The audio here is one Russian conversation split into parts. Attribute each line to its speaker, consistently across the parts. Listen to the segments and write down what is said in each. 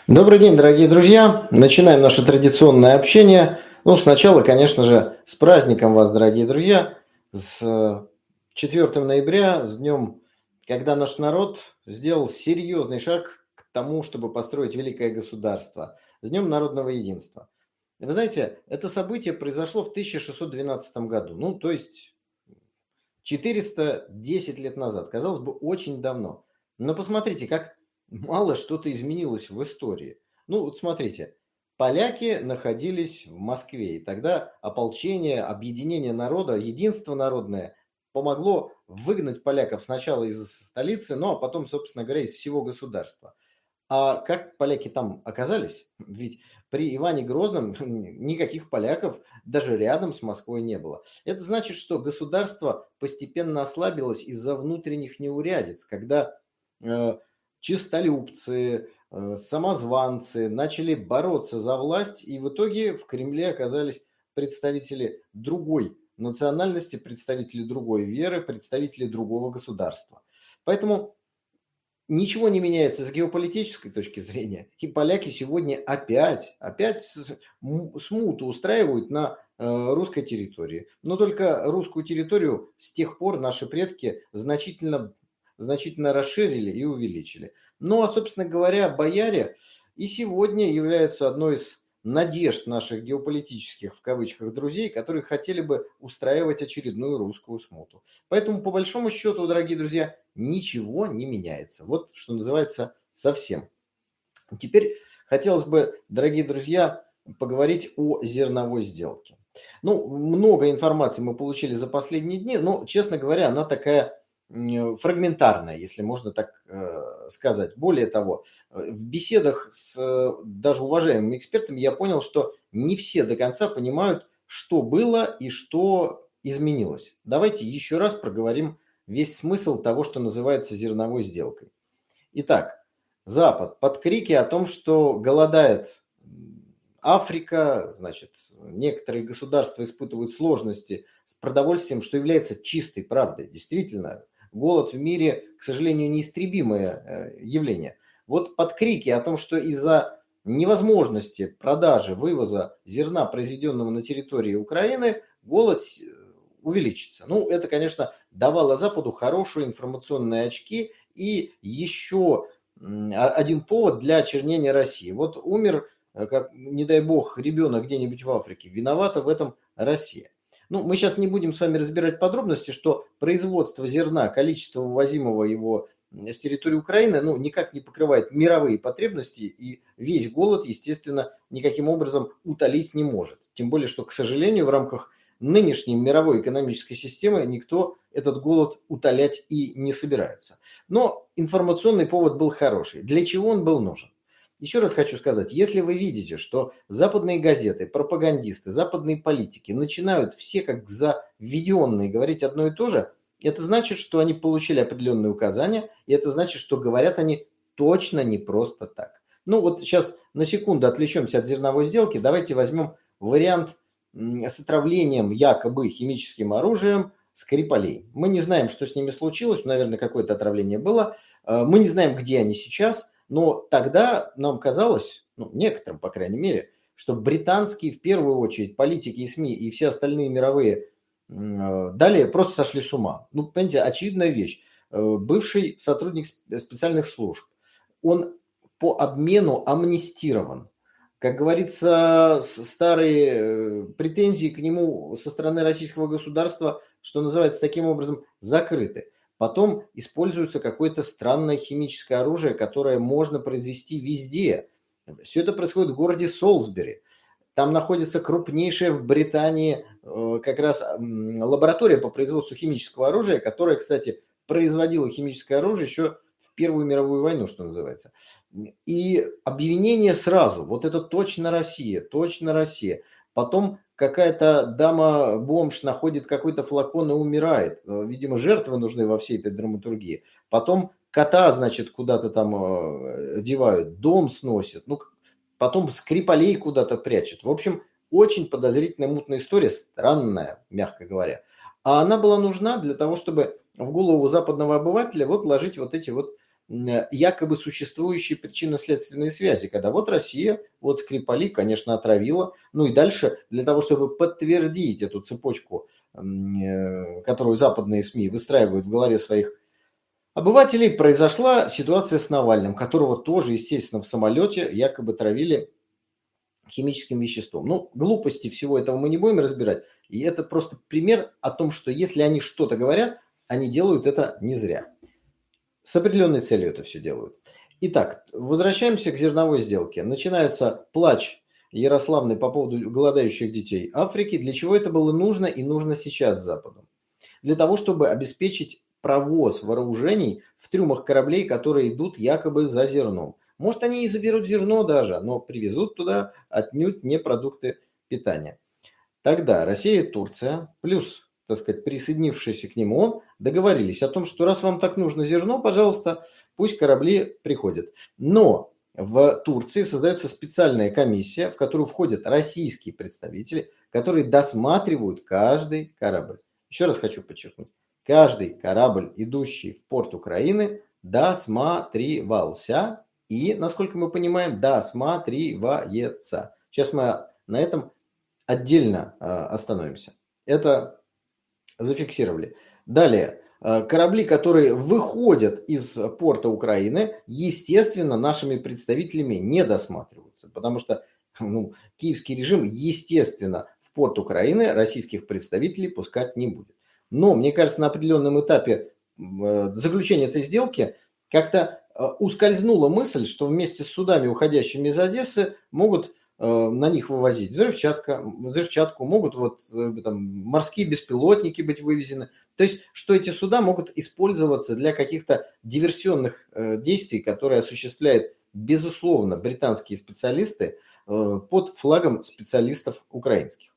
Speaker 1: Добрый день, дорогие друзья! Начинаем наше традиционное общение. Ну, сначала, конечно же, с праздником вас, дорогие друзья, с 4 ноября, с днем, когда наш народ сделал серьезный шаг к тому, чтобы построить великое государство, с Днем народного единства. Вы знаете, это событие произошло в 1612 году, ну, то есть 410 лет назад. Казалось бы, очень давно. Но посмотрите, как мало что-то изменилось в истории. Ну, вот смотрите, поляки находились в Москве, и тогда ополчение, объединение народа, единство народное помогло выгнать поляков сначала из столицы, ну а потом, собственно говоря, из всего государства. А как поляки там оказались? Ведь при Иване Грозном никаких поляков даже рядом с Москвой не было. Это значит, что государство постепенно ослабилось из-за внутренних неурядиц, когда э, чистолюбцы, самозванцы начали бороться за власть, и в итоге в Кремле оказались представители другой национальности, представители другой веры, представители другого государства. Поэтому ничего не меняется с геополитической точки зрения. И поляки сегодня опять смуту устраивают на русской территории. Но только русскую территорию с тех пор наши предки значительно расширили и увеличили. Ну а, собственно говоря, бояре и сегодня являются одной из надежд наших геополитических, в кавычках, друзей, которые хотели бы устраивать очередную русскую смуту. Поэтому, по большому счету, дорогие друзья, ничего не меняется. Вот что называется совсем. Теперь хотелось бы, дорогие друзья, поговорить о зерновой сделке. Ну, много информации мы получили за последние дни, но, честно говоря, она такая фрагментарная, если можно так сказать. Более того, в беседах с даже уважаемыми экспертами я понял, что не все до конца понимают, что было и что изменилось. Давайте еще раз проговорим весь смысл того, что называется зерновой сделкой. Итак, Запад под крики о том, что голодает Африка, значит, некоторые государства испытывают сложности с продовольствием, что является чистой правдой. Действительно, голод в мире, к сожалению, неистребимое явление. Вот под крики о том, что из-за невозможности продажи, вывоза зерна, произведенного на территории Украины, голод увеличится. Ну, это, конечно, давало Западу хорошие информационные очки и еще один повод для очернения России. Вот умер, как, не дай бог, ребенок где-нибудь в Африке. Виновата в этом Россия. Ну, мы сейчас не будем с вами разбирать подробности, что производство зерна, количество вывозимого его с территории Украины, ну, никак не покрывает мировые потребности, и весь голод, естественно, никаким образом утолить не может. Тем более, что, к сожалению, в рамках нынешней мировой экономической системы никто этот голод утолять и не собирается. Но информационный повод был хороший. Для чего он был нужен? Еще раз хочу сказать, если вы видите, что западные газеты, пропагандисты, западные политики начинают все как заведенные говорить одно и то же, это значит, что они получили определенные указания, и это значит, что говорят они точно не просто так. Ну вот сейчас на секунду отвлечемся от зерновой сделки, давайте возьмем вариант с отравлением якобы химическим оружием Скрипалей. Мы не знаем, что с ними случилось, наверное, какое-то отравление было, мы не знаем, где они сейчас. Но тогда нам казалось, ну, некоторым, по крайней мере, что британские, в первую очередь, политики и СМИ и все остальные мировые далее просто сошли с ума. Ну, понимаете, очевидная вещь. Бывший сотрудник специальных служб, он по обмену амнистирован. Как говорится, старые претензии к нему со стороны российского государства, что называется, таким образом закрыты. Потом используется какое-то странное химическое оружие, которое можно произвести везде. Все это происходит в городе Солсбери. Там находится крупнейшая в Британии как раз лаборатория по производству химического оружия, которая, кстати, производила химическое оружие еще в Первую мировую войну, что называется. И обвинение сразу, вот это точно Россия, точно Россия. Потом какая-то дама-бомж находит какой-то флакон и умирает. Видимо, жертвы нужны во всей этой драматургии. Потом кота, значит, куда-то там девают, дом сносят. Ну, потом Скрипалей куда-то прячут. В общем, очень подозрительная, мутная история, странная, мягко говоря. А она была нужна для того, чтобы в голову западного обывателя вот ложить вот эти вот якобы существующие причинно-следственные связи, когда вот Россия, вот Скрипали, конечно, отравила. Ну и дальше для того, чтобы подтвердить эту цепочку, которую западные СМИ выстраивают в голове своих обывателей, произошла ситуация с Навальным, которого тоже, естественно, в самолете якобы травили химическим веществом. Ну, глупости всего этого мы не будем разбирать. И это просто пример о том, что если они что-то говорят, они делают это не зря. С определенной целью это все делают. Итак, возвращаемся к зерновой сделке. Начинается плач Ярославны по поводу голодающих детей Африки. Для чего это было нужно и нужно сейчас Западу? Для того, чтобы обеспечить провоз вооружений в трюмах кораблей, которые идут якобы за зерном. Может, они и заберут зерно даже, но привезут туда отнюдь не продукты питания. Тогда Россия и Турция, плюс, так сказать, присоединившиеся к нему ООН, договорились о том, что раз вам так нужно зерно, пожалуйста, пусть корабли приходят. Но в Турции создается специальная комиссия, в которую входят российские представители, которые досматривают каждый корабль. Еще раз хочу подчеркнуть. Каждый корабль, идущий в порт Украины, досматривался и, насколько мы понимаем, досматривается. Сейчас мы на этом отдельно остановимся. Это зафиксировали. Далее. Корабли, которые выходят из порта Украины, естественно, нашими представителями не досматриваются. Потому что киевский режим, естественно, в порт Украины российских представителей пускать не будет. Но, мне кажется, на определенном этапе заключения этой сделки как-то ускользнула мысль, что вместе с судами, уходящими из Одессы, могут на них вывозить взрывчатку, могут морские беспилотники быть вывезены. То есть, что эти суда могут использоваться для каких-то диверсионных действий, которые осуществляют, безусловно, британские специалисты под флагом специалистов украинских.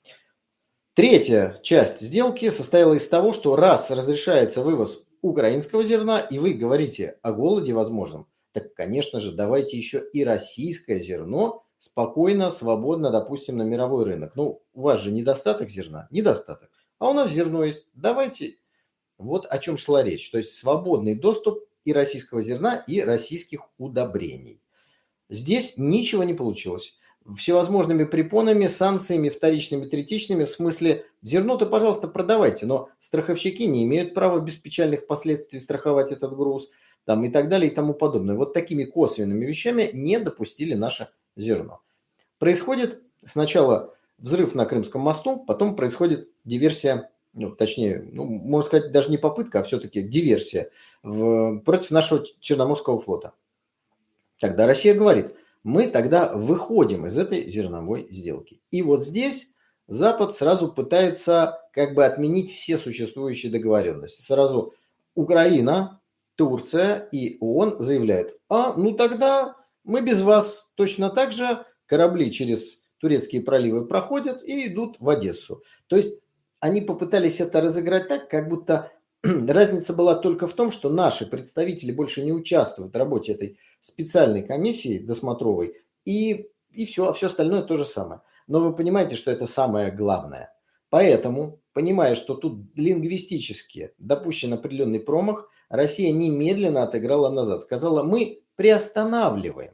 Speaker 1: Третья часть сделки состояла из того, что раз разрешается вывоз украинского зерна, и вы говорите о голоде возможном, так, конечно же, давайте еще и российское зерно спокойно, свободно, допустим, на мировой рынок. У вас же недостаток зерна? Недостаток. А у нас зерно есть. Давайте. Вот о чем шла речь. То есть свободный доступ и российского зерна, и российских удобрений. Здесь ничего не получилось. Всевозможными препонами, санкциями, вторичными, третичными, в смысле, зерно-то, пожалуйста, продавайте, но страховщики не имеют права без печальных последствий страховать этот груз, и так далее, и тому подобное. Вот такими косвенными вещами не допустили наше зерно. Происходит сначала взрыв на Крымском мосту, потом происходит диверсия, можно сказать, даже не попытка, а все-таки диверсия против нашего Черноморского флота. Тогда Россия говорит: мы тогда выходим из этой зерновой сделки. И вот здесь Запад сразу пытается отменить все существующие договоренности. Сразу Украина, Турция и ООН заявляют: тогда мы без вас. Точно так же корабли через турецкие проливы проходят и идут в Одессу. То есть они попытались это разыграть так, как будто разница была только в том, что наши представители больше не участвуют в работе этой специальной комиссии досмотровой, и все, а все остальное то же самое. Но вы понимаете, что это самое главное. Поэтому, понимая, что тут лингвистически допущен определенный промах, Россия немедленно отыграла назад. Сказала: мы приостанавливаем.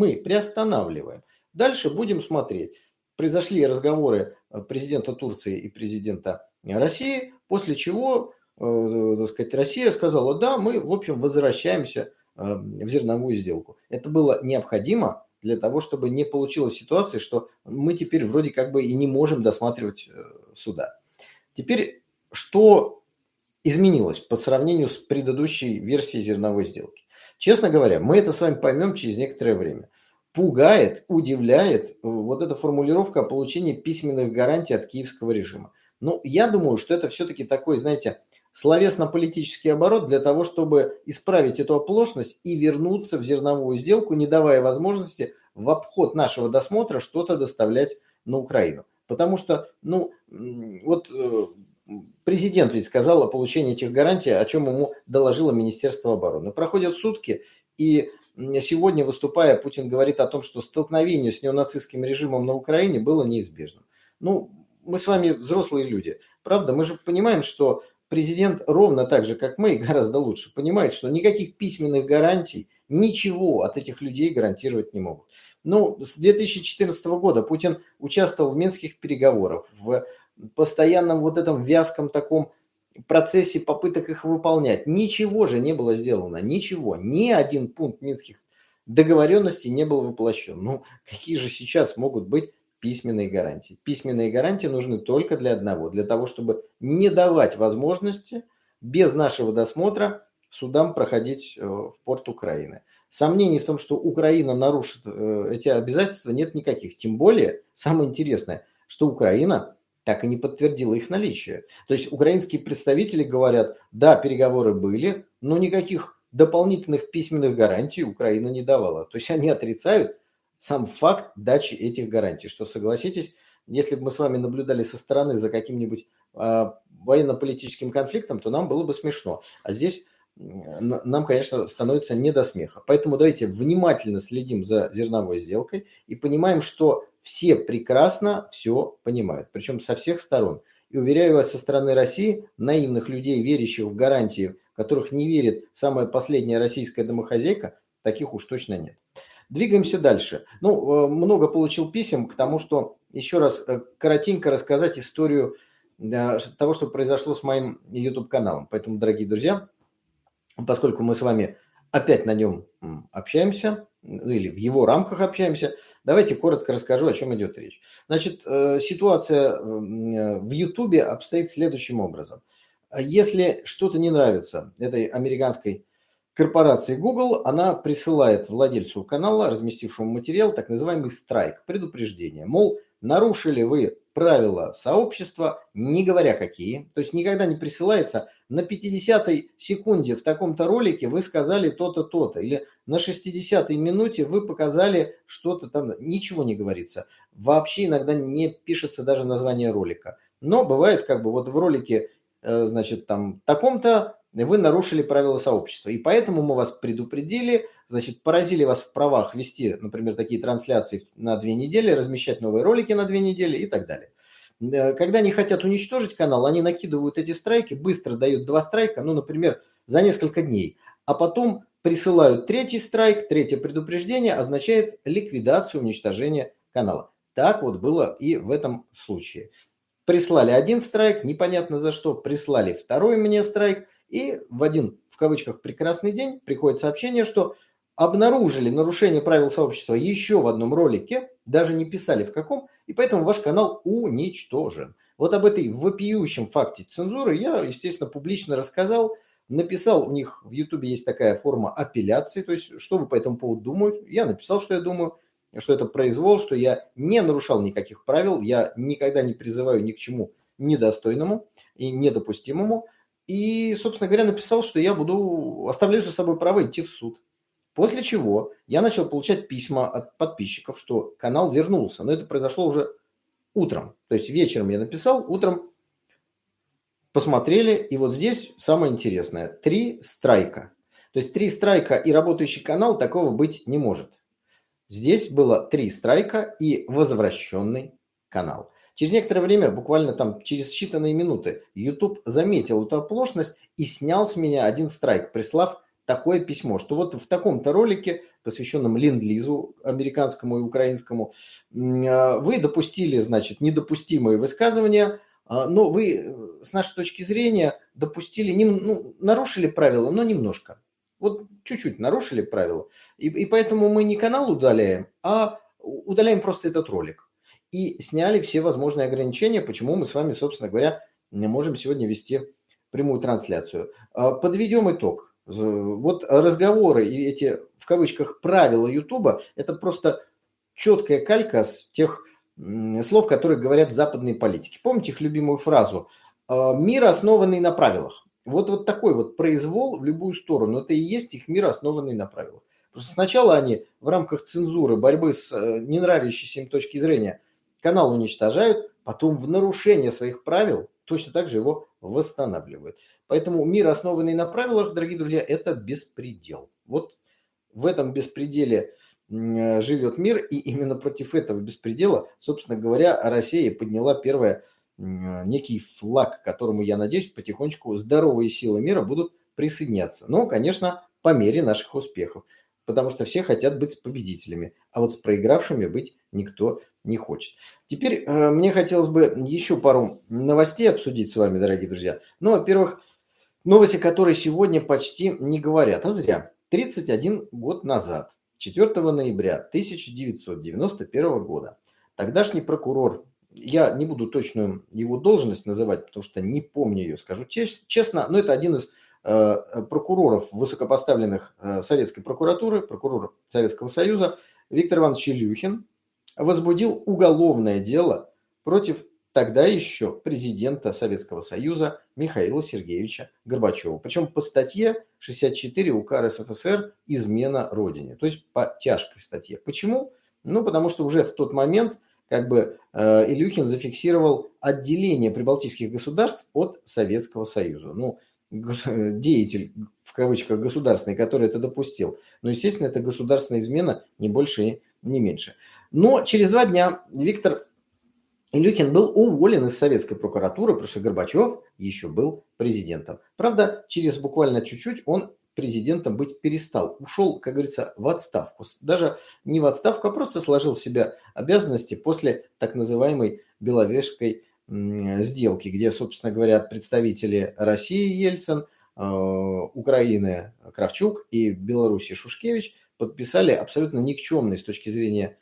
Speaker 1: Дальше будем смотреть. Произошли разговоры президента Турции и президента России, после чего, Россия сказала: да, мы, в общем, возвращаемся в зерновую сделку. Это было необходимо для того, чтобы не получилась ситуация, что мы теперь вроде и не можем досматривать суда. Теперь, что изменилось по сравнению с предыдущей версией зерновой сделки? Честно говоря, мы это с вами поймем через некоторое время. Пугает, удивляет вот эта формулировка о получении письменных гарантий от киевского режима. Я думаю, что это все-таки такой, словесно-политический оборот для того, чтобы исправить эту оплошность и вернуться в зерновую сделку, не давая возможности в обход нашего досмотра что-то доставлять на Украину. Потому что, президент ведь сказал о получении этих гарантий, о чем ему доложило Министерство обороны. Проходят сутки, и сегодня, выступая, Путин говорит о том, что столкновение с неонацистским режимом на Украине было неизбежным. Мы с вами взрослые люди. Правда, мы же понимаем, что президент ровно так же, как мы, и гораздо лучше, понимает, что никаких письменных гарантий, ничего от этих людей гарантировать не могут. Ну, с 2014 года Путин участвовал в минских переговорах, в постоянном вот этом вязком таком процессе попыток их выполнять. Ничего же не было сделано, ничего. Ни один пункт минских договоренностей не был воплощен. Ну, какие же сейчас могут быть письменные гарантии? Письменные гарантии нужны только для одного, для того, чтобы не давать возможности без нашего досмотра судам проходить в порт Украины. Сомнений в том, что Украина нарушит эти обязательства, нет никаких. Тем более, самое интересное, что Украина так и не подтвердила их наличие. То есть украинские представители говорят, да, переговоры были, но никаких дополнительных письменных гарантий Украина не давала. То есть они отрицают сам факт дачи этих гарантий. Что, согласитесь, если бы мы с вами наблюдали со стороны за каким-нибудь военно-политическим конфликтом, то нам было бы смешно. А здесь нам, конечно, становится не до смеха. Поэтому давайте внимательно следим за зерновой сделкой и понимаем, что все прекрасно все понимают, причем со всех сторон. И уверяю вас, со стороны России, наивных людей, верящих в гарантии, в которых не верит самая последняя российская домохозяйка, таких уж точно нет. Двигаемся дальше. Ну, много получил писем к тому, что еще раз коротенько рассказать историю того, что произошло с моим YouTube-каналом. Поэтому, дорогие друзья, поскольку мы с вами опять на нем общаемся, или в его рамках общаемся, давайте коротко расскажу, о чем идет речь. Значит, ситуация в YouTube обстоит следующим образом. Если что-то не нравится этой американской корпорации Google, она присылает владельцу канала, разместившему материал, так называемый страйк, предупреждение. Мол, нарушили вы правила сообщества, не говоря какие. То есть никогда не присылается на 50-й секунде в таком-то ролике вы сказали то-то, то-то. Или на 60-й минуте вы показали что-то там. Ничего не говорится. Вообще иногда не пишется даже название ролика. Но бывает как бы вот в ролике, значит, там таком-то вы нарушили правила сообщества. И поэтому мы вас предупредили, значит, поразили вас в правах вести, например, такие трансляции на 2 недели, размещать новые ролики на 2 недели и так далее. Когда они хотят уничтожить канал, они накидывают эти страйки, быстро дают 2 страйка, ну, например, за несколько дней. А потом присылают 3-й страйк, 3-е предупреждение означает ликвидацию, уничтожение канала. Так вот было и в этом случае. Прислали 1 страйк, непонятно за что, прислали 2-й мне страйк, и в один, в кавычках, прекрасный день приходит сообщение, что обнаружили нарушение правил сообщества еще в одном ролике, даже не писали в каком, и поэтому ваш канал уничтожен. Вот об этой вопиющем факте цензуры я, естественно, публично рассказал, написал, у них в YouTube есть такая форма апелляции, то есть что вы по этому поводу думаете. Я написал, что я думаю, что это произвол, что я не нарушал никаких правил, я никогда не призываю ни к чему недостойному и недопустимому. И, собственно говоря, написал, что я оставляю за собой право идти в суд. После чего я начал получать письма от подписчиков, что канал вернулся. Но это произошло уже утром. То есть вечером я написал, утром посмотрели. И вот здесь самое интересное. 3 страйка. То есть 3 страйка и работающий канал, такого быть не может. Здесь было 3 страйка и возвращенный канал. Через некоторое время, буквально там через считанные минуты, YouTube заметил эту оплошность и снял с меня 1 страйк, прислав такое письмо, что вот в таком-то ролике, посвященном ленд-лизу американскому и украинскому, вы допустили, значит, недопустимые высказывания, но вы, с нашей точки зрения, допустили, нарушили правила, но немножко. Вот чуть-чуть нарушили правила. И поэтому мы не канал удаляем, а удаляем просто этот ролик. И сняли все возможные ограничения, почему мы с вами, собственно говоря, не можем сегодня вести прямую трансляцию. Подведем итог. Вот разговоры и эти, в кавычках, правила Ютуба, это просто четкая калька с тех слов, которые говорят западные политики. Помните их любимую фразу «мир, основанный на правилах». Вот такой вот произвол в любую сторону. Это и есть их мир, основанный на правилах. Потому что сначала они в рамках цензуры, борьбы с не нравящейся им точки зрения канал уничтожают, потом в нарушение своих правил точно так же его восстанавливают. Поэтому мир, основанный на правилах, дорогие друзья, это беспредел. Вот в этом беспределе живет мир, и именно против этого беспредела, собственно говоря, Россия подняла первое некий флаг, к которому, я надеюсь, потихонечку здоровые силы мира будут присоединяться. Но, конечно, по мере наших успехов, потому что все хотят быть победителями, а вот с проигравшими быть никто не хочет. Теперь мне хотелось бы еще пару новостей обсудить с вами, дорогие друзья. Ну, во-первых, новости, которые сегодня почти не говорят, а зря. 31 год назад, 4 ноября 1991 года, тогдашний прокурор, я не буду точную его должность называть, потому что не помню ее, скажу честно, но это один из прокуроров высокопоставленных советской прокуратуры, прокурор Советского Союза, Виктор Иванович Илюхин, возбудил уголовное дело против тогда еще президента Советского Союза Михаила Сергеевича Горбачева. Причем по статье 64 УК РСФСР «Измена Родине». То есть по тяжкой статье. Почему? Ну, потому что уже в тот момент Илюхин зафиксировал отделение прибалтийских государств от Советского Союза. Ну, деятель, в кавычках, государственный, который это допустил. Но, естественно, это государственная измена, не больше и не меньше. Но через 2 дня Виктор Илюхин был уволен из советской прокуратуры, потому что Горбачев еще был президентом. Правда, через буквально чуть-чуть он президентом быть перестал. Ушел, как говорится, в отставку. Даже не в отставку, а просто сложил в себя обязанности после так называемой Беловежской сделки, где, собственно говоря, представители России Ельцин, Украины Кравчук и Беларуси Шушкевич подписали абсолютно никчемный с точки зрения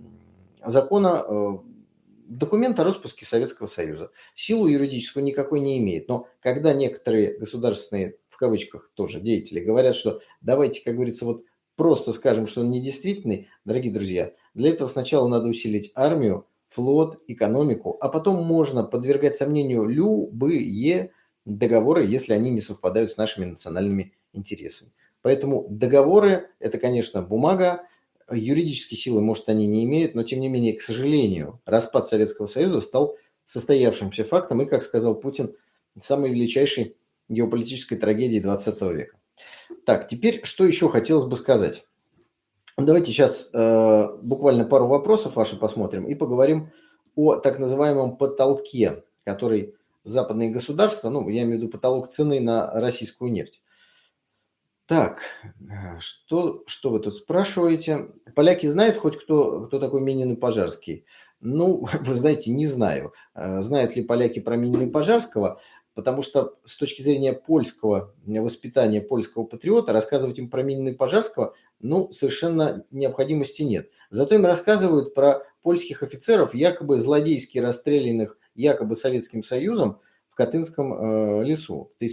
Speaker 1: закона документ о распуске Советского Союза. Силу юридическую никакой не имеет. Но когда некоторые государственные, в кавычках тоже, деятели говорят, что давайте, как говорится, вот просто скажем, что он недействительный, дорогие друзья, для этого сначала надо усилить армию, флот, экономику, а потом можно подвергать сомнению любые договоры, если они не совпадают с нашими национальными интересами. Поэтому договоры – это, конечно, бумага, юридические силы, может, они не имеют, но, тем не менее, к сожалению, распад Советского Союза стал состоявшимся фактом и, как сказал Путин, самой величайшей геополитической трагедией 20 века. Так, теперь что еще хотелось бы сказать? Давайте сейчас буквально пару вопросов ваши посмотрим и поговорим о так называемом потолке, который западные государства, ну, я имею в виду потолок цены на российскую нефть. Так, что вы тут спрашиваете? Поляки знают хоть кто такой Минин и Пожарский? Ну, вы знаете, не знаю. Знают ли поляки про Минина и Пожарского? Потому что с точки зрения польского воспитания польского патриота рассказывать им про Минина и Пожарского, ну, совершенно необходимости нет. Зато им рассказывают про польских офицеров, якобы злодейски расстрелянных якобы Советским Союзом в Катынском лесу в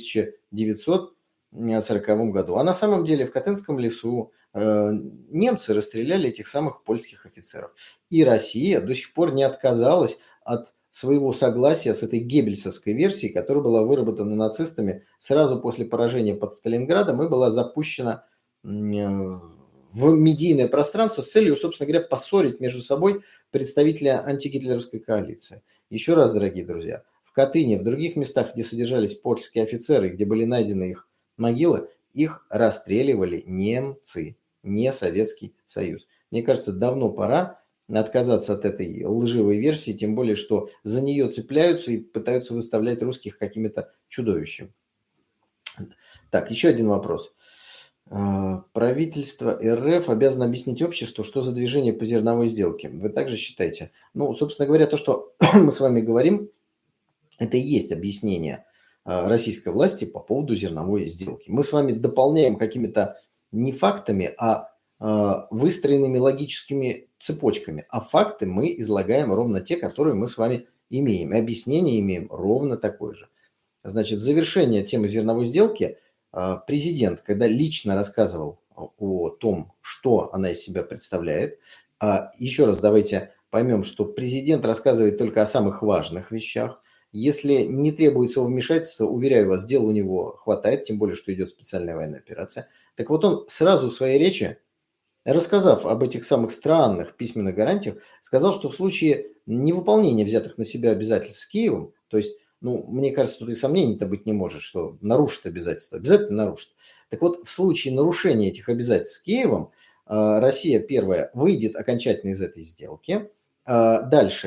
Speaker 1: 1940 году. А на самом деле в Катынском лесу немцы расстреляли этих самых польских офицеров. И Россия до сих пор не отказалась от своего согласия с этой геббельсовской версией, которая была выработана нацистами сразу после поражения под Сталинградом и была запущена в медийное пространство с целью, собственно говоря, поссорить между собой представителей антигитлеровской коалиции. Еще раз, дорогие друзья, в Катыни, в других местах, где содержались польские офицеры, где были найдены их могилы, их расстреливали немцы, не Советский Союз. Мне кажется, давно пора отказаться от этой лживой версии, тем более, что за нее цепляются и пытаются выставлять русских какими-то чудовищами. Так, еще один вопрос. Правительство РФ обязано объяснить обществу, что за движение по зерновой сделке. Вы также считаете? Ну, собственно говоря, то, что мы с вами говорим, это и есть объяснение российской власти по поводу зерновой сделки. Мы с вами дополняем какими-то не фактами, а выстроенными логическими цепочками. А факты мы излагаем ровно те, которые мы с вами имеем. И объяснение имеем ровно такое же. Значит, завершение темы зерновой сделки президент, когда лично рассказывал о том, что она из себя представляет, еще раз давайте поймем, что президент рассказывает только о самых важных вещах. Если не требуется вмешательства, уверяю вас, дел у него хватает, тем более, что идет специальная военная операция. Так вот, он сразу в своей речи, рассказав об этих самых странных письменных гарантиях, сказал, что в случае невыполнения взятых на себя обязательств с Киевом, то есть, ну, мне кажется, тут и сомнений-то быть не может, что нарушит обязательства, обязательно нарушит. Так вот, в случае нарушения этих обязательств с Киевом, Россия, первая, выйдет окончательно из этой сделки. Дальше,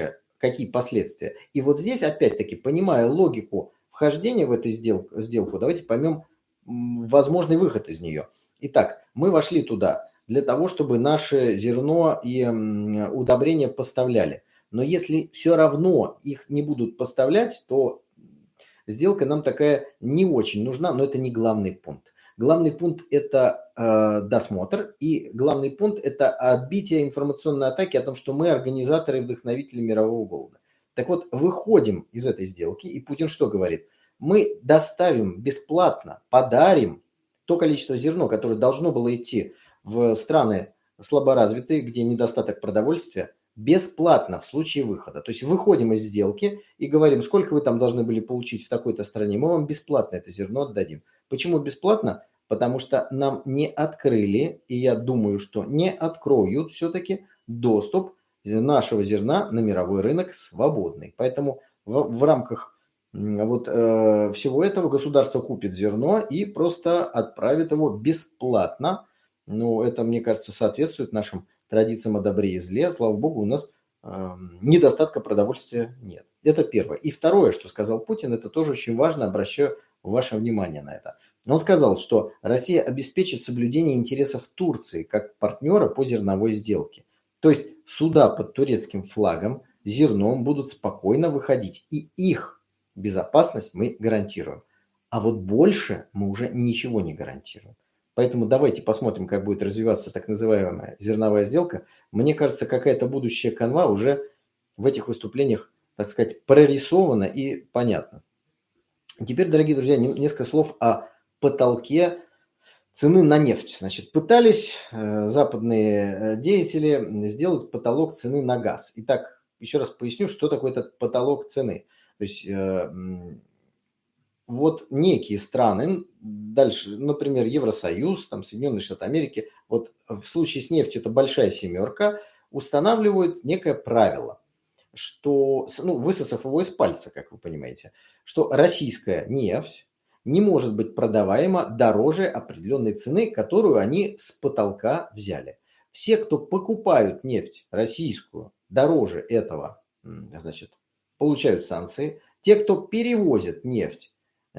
Speaker 1: какие последствия. И вот здесь, опять-таки, понимая логику вхождения в эту сделку, давайте поймем возможный выход из нее. Итак, мы вошли туда для того, чтобы наше зерно и удобрения поставляли. Но если все равно их не будут поставлять, то сделка нам такая не очень нужна, но это не главный пункт. Главный пункт – это досмотр, и главный пункт – это отбитие информационной атаки о том, что мы организаторы и вдохновители мирового голода. Так вот, выходим из этой сделки, и Путин что говорит? Мы доставим бесплатно, подарим то количество зерна, которое должно было идти в страны слаборазвитые, где недостаток продовольствия, бесплатно в случае выхода. То есть выходим из сделки и говорим, сколько вы там должны были получить в такой-то стране, мы вам бесплатно это зерно отдадим. Почему бесплатно? Потому что нам не открыли, и я думаю, что не откроют все-таки доступ нашего зерна на мировой рынок свободный. Поэтому в рамках всего этого государство купит зерно и просто отправит его бесплатно. Ну, это, мне кажется, соответствует нашим традициям о добре и зле. Слава богу, у нас недостатка продовольствия нет. Это первое. И второе, что сказал Путин, это тоже очень важно, обращаю ваше внимание на это. Он сказал, что Россия обеспечит соблюдение интересов Турции как партнера по зерновой сделке. То есть суда под турецким флагом зерном будут спокойно выходить, и их безопасность мы гарантируем. А вот больше мы уже ничего не гарантируем. Поэтому давайте посмотрим, как будет развиваться так называемая зерновая сделка. Мне кажется, какая-то будущая канва уже в этих выступлениях, так сказать, прорисована и понятна. Теперь, дорогие друзья, несколько слов о потолке цены на нефть. Значит, пытались западные деятели сделать потолок цены на газ. Итак, еще раз поясню, что такое этот потолок цены. То есть вот некие страны, дальше, например, Евросоюз, там, Соединенные Штаты Америки, вот в случае с нефтью это большая семерка, устанавливают некое правило, что, высосав его из пальца, как вы понимаете, что российская нефть не может быть продаваема дороже определенной цены, которую они с потолка взяли. Все, кто покупают нефть российскую дороже этого, значит, получают санкции. Те, кто перевозит нефть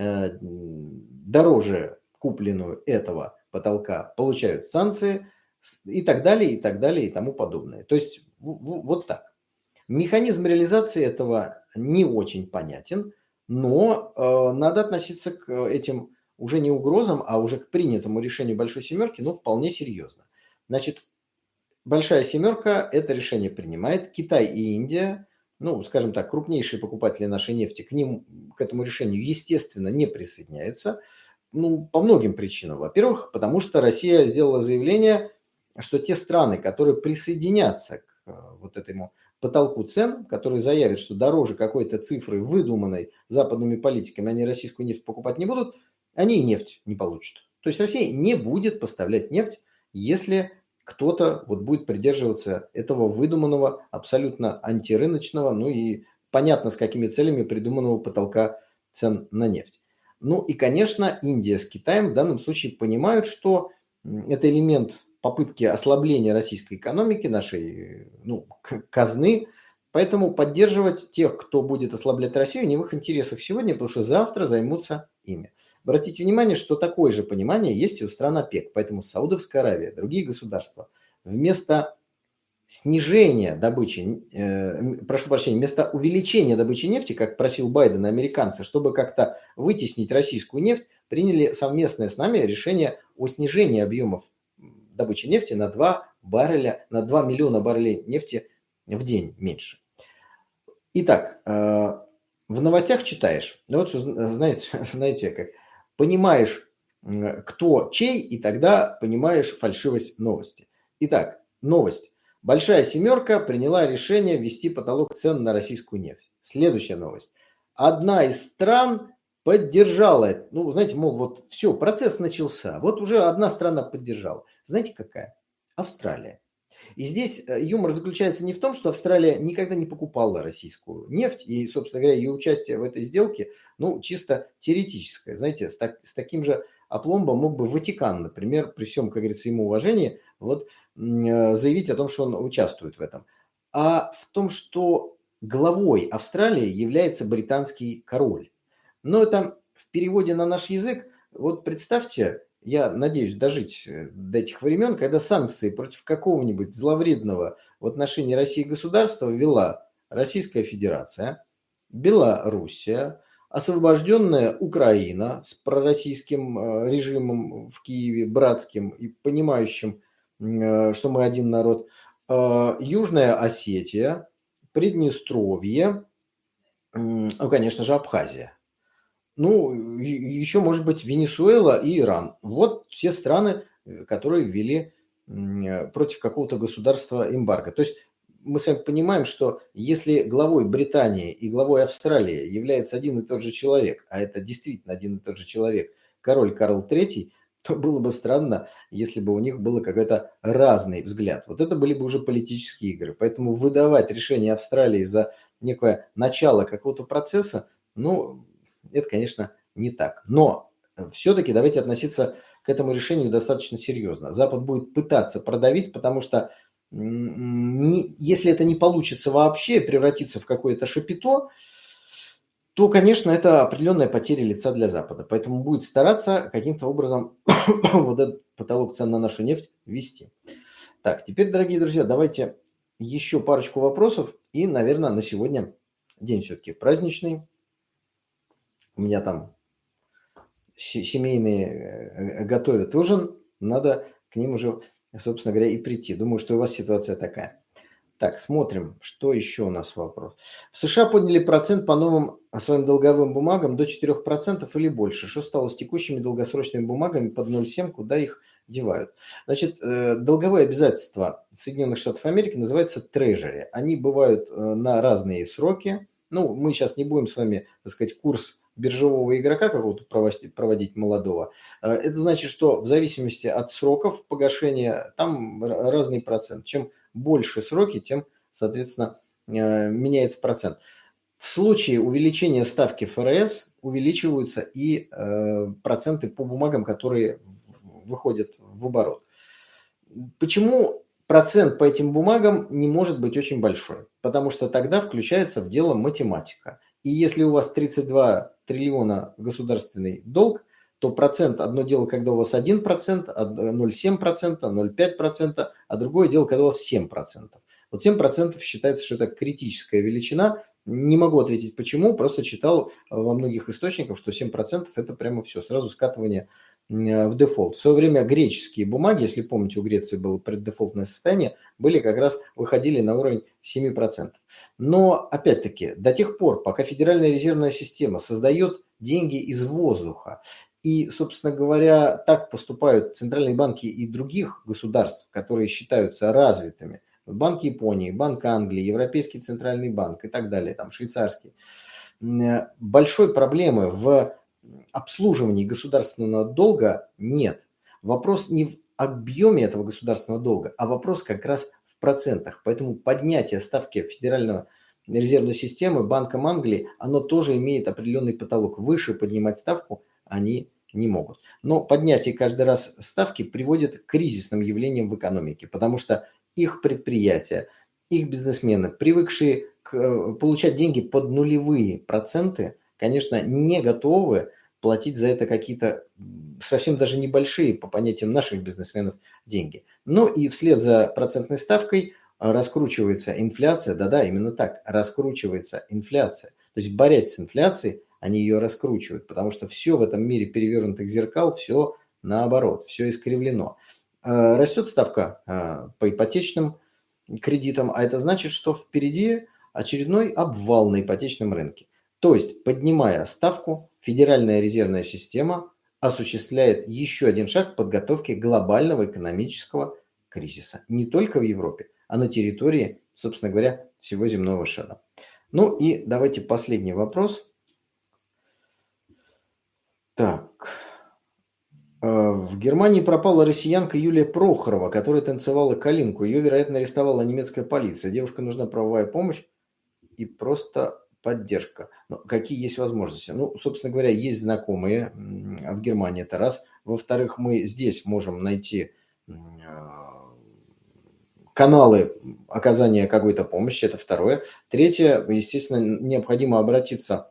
Speaker 1: дороже купленную этого потолка, получают санкции и так далее, и так далее, и тому подобное. То есть вот так. Механизм реализации этого не очень понятен, но надо относиться к этим уже не угрозам, а уже к принятому решению Большой Семерки, вполне серьезно. Значит, Большая Семерка это решение принимает. Китай и Индия, скажем так, крупнейшие покупатели нашей нефти, к этому решению, естественно, не присоединяются. По многим причинам. Во-первых, потому что Россия сделала заявление, что те страны, которые присоединятся к вот этому потолку цен, которые заявят, что дороже какой-то цифры, выдуманной западными политиками, они российскую нефть покупать не будут, они и нефть не получат. То есть Россия не будет поставлять нефть, если кто-то будет придерживаться этого выдуманного, абсолютно антирыночного, и понятно с какими целями придуманного потолка цен на нефть. И, конечно, Индия с Китаем в данном случае понимают, что это элемент попытки ослабления российской экономики, нашей казны. Поэтому поддерживать тех, кто будет ослаблять Россию, не в их интересах сегодня, потому что завтра займутся ими. Обратите внимание, что такое же понимание есть и у стран ОПЕК. Поэтому Саудовская Аравия, другие государства вместо снижения добычи, вместо увеличения добычи нефти, как просил Байден и американцы, чтобы как-то вытеснить российскую нефть, приняли совместное с нами решение о снижении объемов добычи нефти на 2 миллиона баррелей нефти в день меньше. Итак, в новостях читаешь, что знаете как, понимаешь, кто чей, и тогда понимаешь фальшивость новости. Итак, новость. Большая семерка приняла решение ввести потолок цен на российскую нефть. Следующая новость. Одна из стран поддержала, все, процесс начался. Вот уже одна страна поддержала. Знаете, какая? Австралия. И здесь юмор заключается не в том, что Австралия никогда не покупала российскую нефть, и, собственно говоря, ее участие в этой сделке, чисто теоретическое. Знаете, с таким же опломбом мог бы Ватикан, например, при всем, как говорится, ему уважении, заявить о том, что он участвует в этом. А в том, что главой Австралии является британский король. Но это в переводе на наш язык, вот представьте, я надеюсь дожить до этих времен, когда санкции против какого-нибудь зловредного в отношении России государства ввела Российская Федерация, Белоруссия, освобожденная Украина с пророссийским режимом в Киеве, братским и понимающим, что мы один народ, Южная Осетия, Приднестровье, конечно же, Абхазия. Ну, еще, может быть, Венесуэла и Иран. Вот все страны, которые ввели против какого-то государства эмбарго. То есть мы с вами понимаем, что если главой Британии и главой Австралии является один и тот же человек, а это действительно один и тот же человек, король Карл III, то было бы странно, если бы у них был какой-то разный взгляд. Вот это были бы уже политические игры. Поэтому выдавать решение Австралии за некое начало какого-то процесса, ну, это, конечно, не так. Но все-таки давайте относиться к этому решению достаточно серьезно. Запад будет пытаться продавить, потому что если это не получится вообще, превратиться в какое-то шапито, то, конечно, это определенная потеря лица для Запада. Поэтому будет стараться каким-то образом вот этот потолок цен на нашу нефть ввести. Так, теперь, дорогие друзья, давайте еще парочку вопросов. И, наверное, на сегодня день все-таки праздничный. У меня там семейные готовят ужин, надо к ним уже, собственно говоря, и прийти. Думаю, что у вас ситуация такая. Так, смотрим, что еще у нас вопрос. В США подняли процент по новым своим долговым бумагам до 4% или больше. Что стало с текущими долгосрочными бумагами под 0,7, куда их девают? Значит, долговые обязательства Соединенных Штатов Америки называются трежери. Они бывают на разные сроки. Ну, мы сейчас не будем с вами, так сказать, курс биржевого игрока какого-то проводить молодого. Это значит, что в зависимости от сроков погашения там разный процент. Чем больше сроки, тем, соответственно, меняется процент. В случае увеличения ставки ФРС увеличиваются и проценты по бумагам, которые выходят в оборот. Почему процент по этим бумагам не может быть очень большой? Потому что тогда включается в дело математика. И если у вас 32 триллиона государственный долг, то процент, одно дело, когда у вас 1%, 0,7%, 0,5%, а другое дело, когда у вас 7%. Вот 7% считается, что это критическая величина. Не могу ответить почему, просто читал во многих источниках, что 7% это прямо все, сразу скатывание в дефолт. В свое время греческие бумаги, если помните, у Греции было преддефолтное состояние, были как раз, выходили на уровень 7%. Но, опять-таки, до тех пор, пока Федеральная резервная система создает деньги из воздуха, и, собственно говоря, так поступают центральные банки и других государств, которые считаются развитыми, Банк Японии, Банк Англии, Европейский центральный банк и так далее, там швейцарский. Большой проблемы в обслуживании государственного долга нет. Вопрос не в объеме этого государственного долга, а вопрос как раз в процентах. Поэтому поднятие ставки Федерального резервной системы Банком Англии, оно тоже имеет определенный потолок. Выше поднимать ставку они не могут. Но поднятие каждый раз ставки приводит к кризисным явлениям в экономике, потому что их предприятия, их бизнесмены, привыкшие получать деньги под нулевые проценты, конечно, не готовы платить за это какие-то совсем даже небольшие, по понятиям наших бизнесменов, деньги. Ну и вслед за процентной ставкой раскручивается инфляция. Да-да, именно так, раскручивается инфляция. То есть, борясь с инфляцией, они ее раскручивают, потому что все в этом мире перевернутых зеркал, все наоборот, все искривлено. Растет ставка по ипотечным кредитам, а это значит, что впереди очередной обвал на ипотечном рынке. То есть, поднимая ставку, Федеральная резервная система осуществляет еще один шаг подготовки глобального экономического кризиса. Не только в Европе, а на территории, собственно говоря, всего земного шара. Ну и давайте последний вопрос. Так. В Германии пропала россиянка Юлия Прохорова, которая танцевала калинку. Ее, вероятно, арестовала немецкая полиция. Девушке нужна правовая помощь и просто поддержка. Но какие есть возможности? Ну, собственно говоря, есть знакомые в Германии, это раз. Во-вторых, мы здесь можем найти каналы оказания какой-то помощи, это второе. Третье, естественно, необходимо обратиться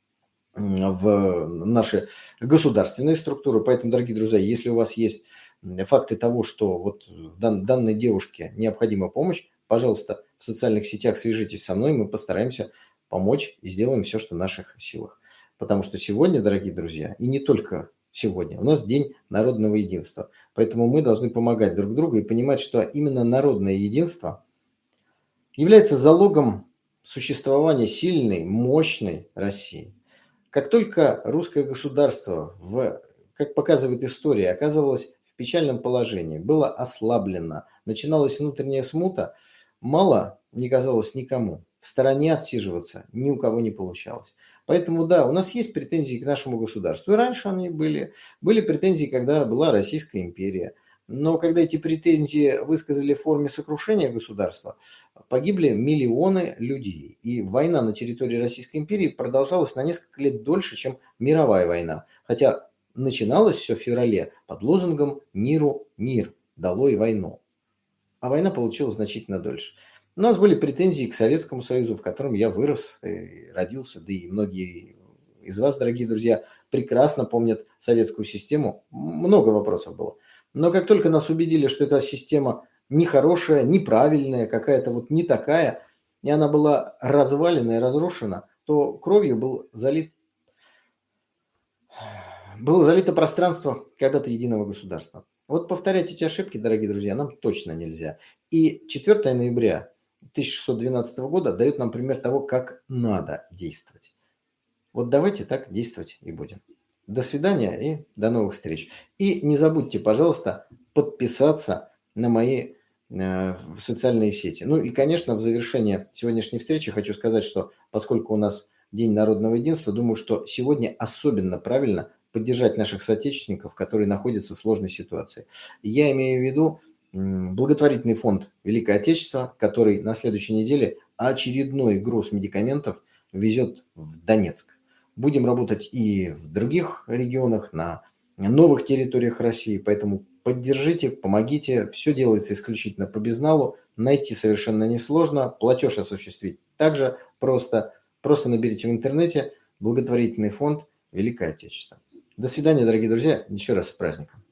Speaker 1: в наши государственные структуры. Поэтому, дорогие друзья, если у вас есть факты того, что вот данной девушке необходима помощь, пожалуйста, в социальных сетях свяжитесь со мной, мы постараемся помочь и сделаем все, что в наших силах. Потому что сегодня, дорогие друзья, и не только сегодня, у нас День народного единства. Поэтому мы должны помогать друг другу и понимать, что именно народное единство является залогом существования сильной, мощной России. Как только русское государство, как показывает история, оказывалось в печальном положении, было ослаблено, начиналась внутренняя смута, мало не казалось никому. В стороне отсиживаться ни у кого не получалось. Поэтому да, у нас есть претензии к нашему государству. И раньше они были. Были претензии, когда была Российская империя. Но когда эти претензии высказали в форме сокрушения государства, погибли миллионы людей. И война на территории Российской империи продолжалась на несколько лет дольше, чем мировая война. Хотя начиналось все в феврале под лозунгом «Миру мир, долой войну». А война получилась значительно дольше. У нас были претензии к Советскому Союзу, в котором я вырос, родился, да и многие из вас, дорогие друзья, прекрасно помнят советскую систему. Много вопросов было. Но как только нас убедили, что эта система нехорошая, неправильная, какая-то вот не такая, и она была развалена и разрушена, то кровью было залито пространство когда-то единого государства. Вот повторять эти ошибки, дорогие друзья, нам точно нельзя. И 4 ноября 1612 года дает нам пример того, как надо действовать. Вот давайте так действовать и будем. До свидания и до новых встреч. И не забудьте, пожалуйста, подписаться на мои социальные сети. Ну и, конечно, в завершение сегодняшней встречи хочу сказать, что поскольку у нас День народного единства, думаю, что сегодня особенно правильно поддержать наших соотечественников, которые находятся в сложной ситуации. Я имею в виду благотворительный фонд Великое Отечество, который на следующей неделе очередной груз медикаментов везет в Донецк. Будем работать и в других регионах, на новых территориях России, поэтому поддержите, помогите. Все делается исключительно по безналу. Найти совершенно несложно. Платеж осуществить также просто. Просто наберите в интернете благотворительный фонд Великое Отечество. До свидания, дорогие друзья. Еще раз с праздником.